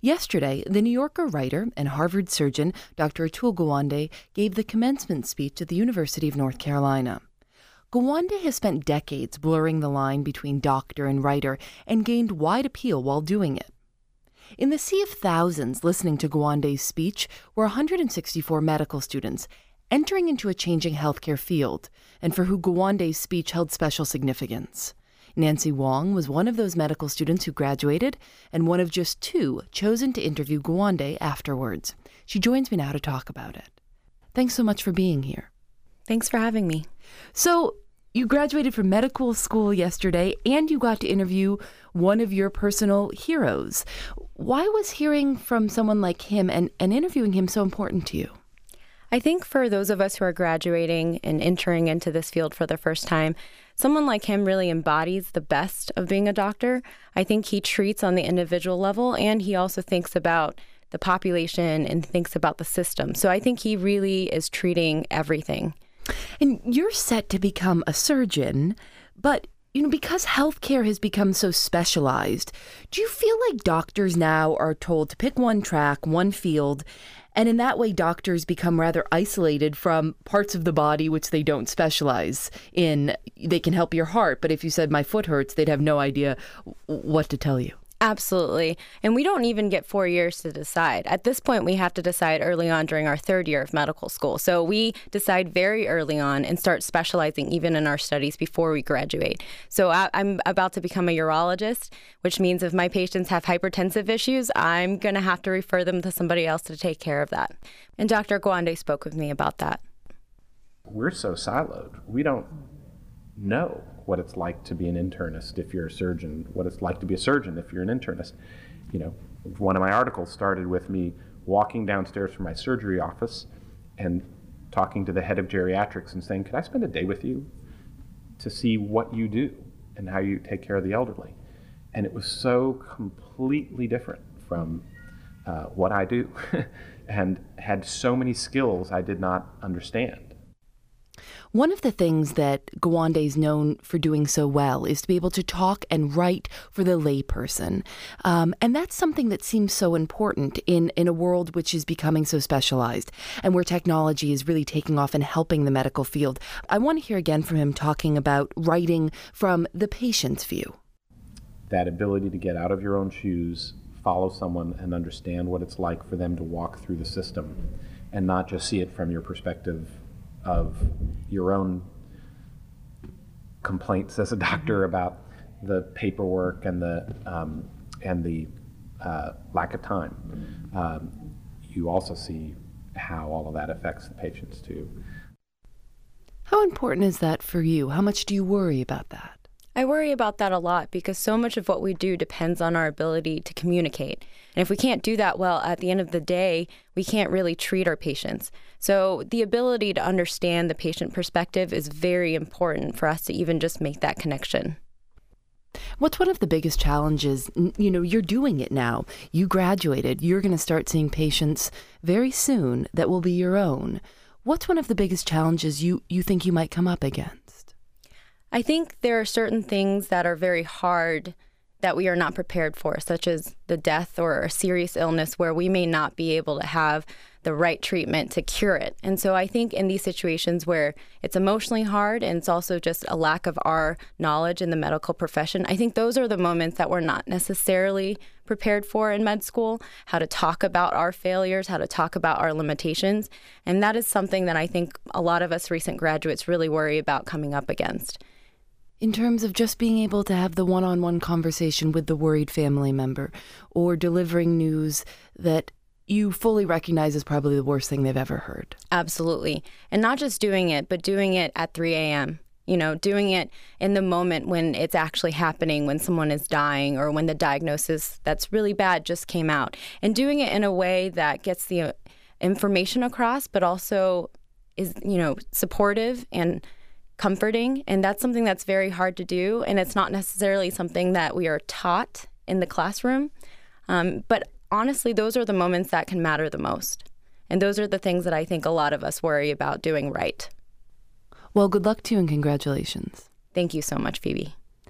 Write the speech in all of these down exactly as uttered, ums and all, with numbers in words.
Yesterday, the New Yorker writer and Harvard surgeon Doctor Atul Gawande gave the commencement speech at the University of North Carolina. Gawande has spent decades blurring the line between doctor and writer and gained wide appeal while doing it. In the sea of thousands listening to Gawande's speech were one hundred sixty-four medical students entering into a changing healthcare field, and for who Gawande's speech held special significance. Nancy Wong was one of those medical students who graduated, and one of just two chosen to interview Gawande afterwards. She joins me now to talk about it. Thanks so much for being here. Thanks for having me. So, you graduated from medical school yesterday, and you got to interview one of your personal heroes. Why was hearing from someone like him and, and interviewing him so important to you? I think for those of us who are graduating and entering into this field for the first time, someone like him really embodies the best of being a doctor. I think he treats on the individual level, and he also thinks about the population and thinks about the system. So I think he really is treating everything. And you're set to become a surgeon, but you know, because healthcare has become so specialized, do you feel like doctors now are told to pick one track, one field, and in that way doctors become rather isolated from parts of the body which they don't specialize in? They can help your heart, but if you said my foot hurts, they'd have no idea what to tell you. Absolutely. And we don't even get four years to decide. At this point, we have to decide early on during our third year of medical school. So we decide very early on and start specializing even in our studies before we graduate. So I, I'm about to become a urologist, which means if my patients have hypertensive issues, I'm going to have to refer them to somebody else to take care of that. And Doctor Gawande spoke with me about that. We're so siloed. We don't know what it's like to be an internist if you're a surgeon, what it's like to be a surgeon if you're an internist. You know, one of my articles started with me walking downstairs from my surgery office and talking to the head of geriatrics and saying, could I spend a day with you to see what you do and how you take care of the elderly? And it was so completely different from uh, what I do and had so many skills I did not understand. One of the things that Gawande's known for doing so well is to be able to talk and write for the layperson. Um, and that's something that seems so important in, in a world which is becoming so specialized and where technology is really taking off and helping the medical field. I want to hear again from him talking about writing from the patient's view. That ability to get out of your own shoes, follow someone and understand what it's like for them to walk through the system and not just see it from your perspective of your own complaints as a doctor about the paperwork and the um, and the uh, lack of time. Um, you also see how all of that affects the patients too. How important is that for you? How much do you worry about that? I worry about that a lot because so much of what we do depends on our ability to communicate. And if we can't do that well, at the end of the day, we can't really treat our patients. So the ability to understand the patient perspective is very important for us to even just make that connection. What's one of the biggest challenges? You know, you're doing it now. You graduated. You're going to start seeing patients very soon that will be your own. What's one of the biggest challenges you, you think you might come up against? I think there are certain things that are very hard that we are not prepared for, such as the death or a serious illness where we may not be able to have the right treatment to cure it. And so I think in these situations where it's emotionally hard and it's also just a lack of our knowledge in the medical profession, I think those are the moments that we're not necessarily prepared for in med school, how to talk about our failures, how to talk about our limitations. And that is something that I think a lot of us recent graduates really worry about coming up against. In terms of just being able to have the one-on-one conversation with the worried family member or delivering news that you fully recognize as probably the worst thing they've ever heard. Absolutely. And not just doing it, but doing it at three a.m., you know, doing it in the moment when it's actually happening, when someone is dying or when the diagnosis that's really bad just came out. And doing it in a way that gets the information across, but also is, you know, supportive and comforting, and that's something that's very hard to do, and it's not necessarily something that we are taught in the classroom. Um, but honestly, those are the moments that can matter the most, and those are the things that I think a lot of us worry about doing right. Well, good luck to you and congratulations. Thank you so much, Phoebe.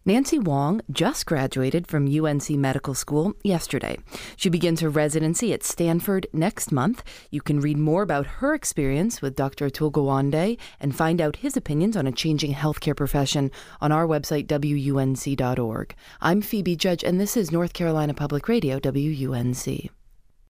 Nancy Wong just graduated from U N C Medical School yesterday. She begins her residency at Stanford next month. You can read more about her experience with Doctor Atul Gawande and find out his opinions on a changing healthcare profession on our website, W U N C dot org. I'm Phoebe Judge, and this is North Carolina Public Radio, W U N C.